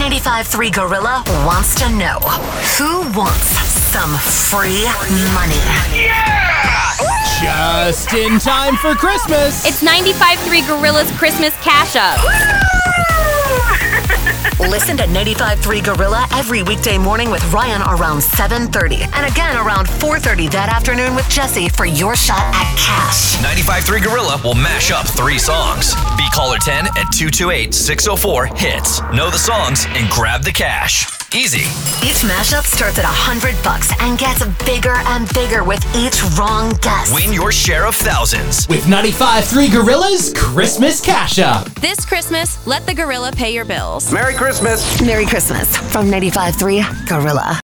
95.3 Gorilla wants to know, who wants some free money? Just in time for Christmas. It's 95.3 Gorilla's Christmas Cash Up. Listen to 95.3 Gorilla every weekday morning with Ryan around 7:30. And again around 4:30 that afternoon with Jesse for your shot at cash. 95.3 Gorilla will mash up 3 songs. Be caller 10 at 228-604-HITS. Know the songs and grab the cash. Easy. Each mashup starts at $100 and gets bigger and bigger with each wrong guess. Win your share of thousands With 95.3 Gorilla's Christmas Cash Up. This Christmas, let the gorilla pay your bills. Merry Christmas. Merry Christmas from 95.3 Gorilla.